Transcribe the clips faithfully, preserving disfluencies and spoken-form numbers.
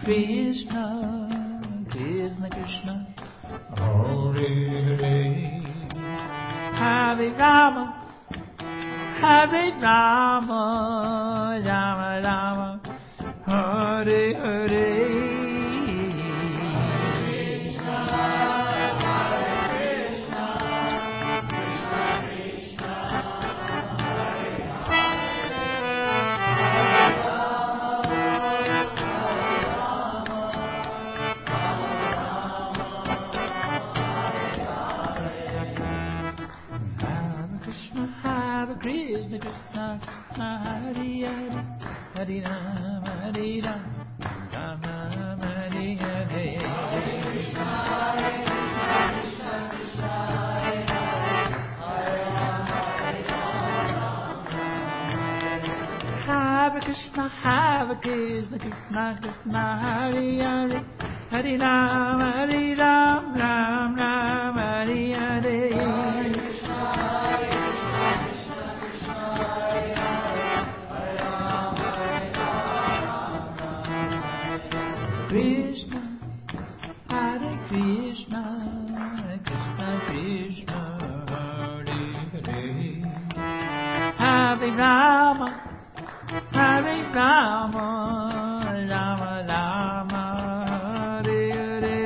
Krishna, Krishna Krishna, Hare Hare, Hare Rama, Hare Rama, Rama Rama, Hare Hare. Krishna Krishna, Hare Hare, Hare Rama, Hare Rama, Rama Rama, Hare Hare. Hare Krishna, Hare Krishna, Krishna Krishna, Hare Hare, Hare Rama, Hare Rama, Rama Rama, Hare Hare. Krishna, Hare Krishna, Krishna Krishna, Hare Hare, Hare Rama, Hare Rama, Rama Rama, Hare Hare.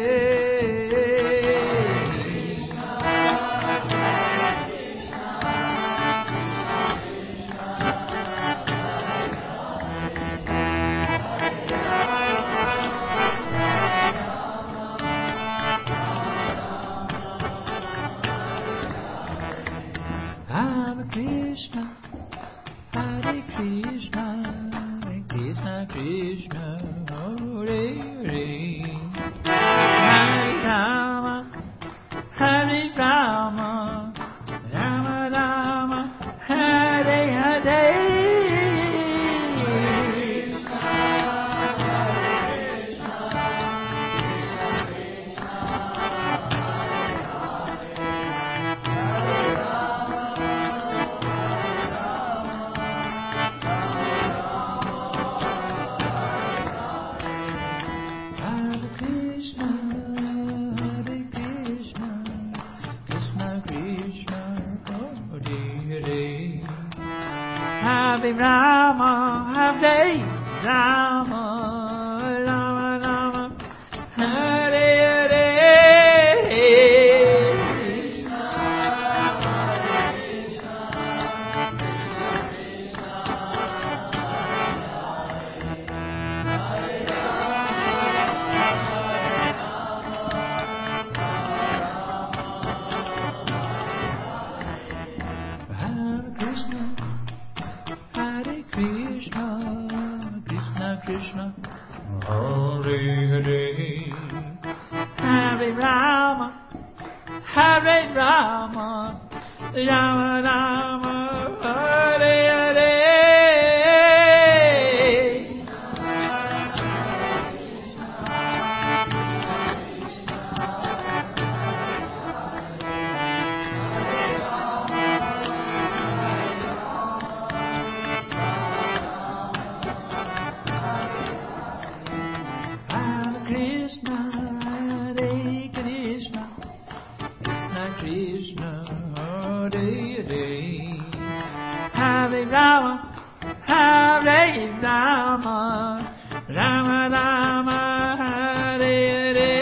Krishna, Hare Krishna, Krishna Krishna, Hare Hare, Hare Rama, Hare Rama, Rama Rama, Hare Hare. Hare Rama, Hare Rama, Rama Rama, Hare Hare. Krishna, Hare Hare, Hare Rama, Hare Rama, Rama Rama, Hare Hare. Rama, Hare Rama, Rama Rama, Hare Hare.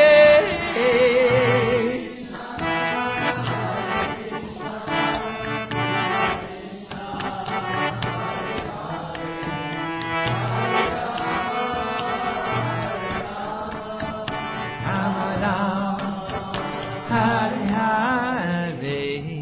Rama Rama, Hare Hare.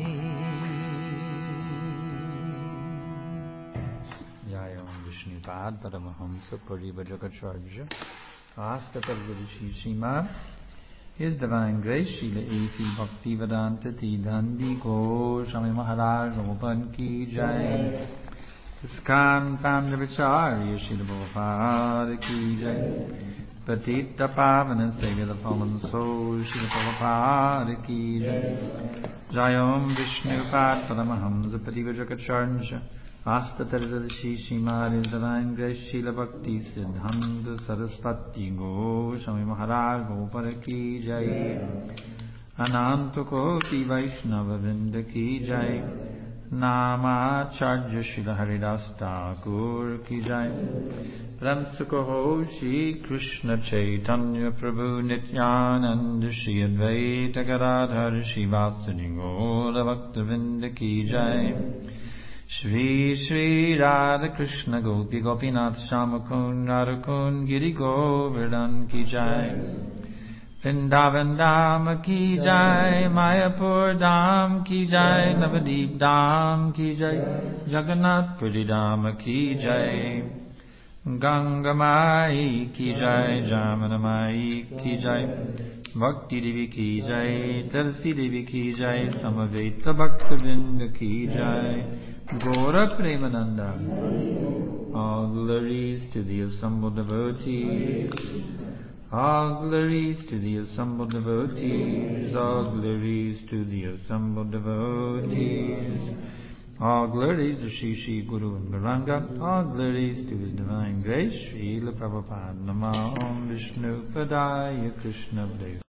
Vishnupada Paramahamsa Parivajagacharya Askatarvarishi Srimad His Divine Grace Srila A C Bhaktivedanta Tidhandi Goswami Maharaj Open Ki Jai Iskan Pandavacharya Srila Prabhupada Ki Jai Patita Pavana Segala Pavan So Srila Prabhupada Ki Jai Jayom Vishnupada Paramahamsa Parivajagacharya Astataradashi Shimari Divine Grace Srila Bhakti Siddhanta Saraswati Goswami Maharaj Gopal Ki Jai Ananta Koti Vaishnava Vrinda Ki Jai Namacharya Srila Haridas Thakur Ki Jai Ramsukaho Shri Krishna Chaitanya Prabhu Nityananda Shri Advaita Gadadhar Shri Vasudhi Gaura Bhaktavinda Ki Jai Shri Shri Radha Krishna Gopi Gopinath Shamakun Radhakun Giri Govardhan Ki Jai Vrindavan Dham Ki Jai Mayapur Dham Ki Jai Navadip Dham Ki Jai Jagannath Puri Dham Ki Jai Ganga Mai Ki Jai Jamana Mai Ki Jai Bhakti Devi Ki Jai Tulsi Devi Ki Jai Samaveta Bhaktavinda Ki Jai Gaura Premananda. All glories to the assembled devotees. All glories to the assembled devotees. All glories to the assembled devotees. All glories to Shri Shri Guru and Gauranga. All glories to His Divine Grace. Srila Prabhupada. Namah Om Vishnu Padaya Krishna Dev.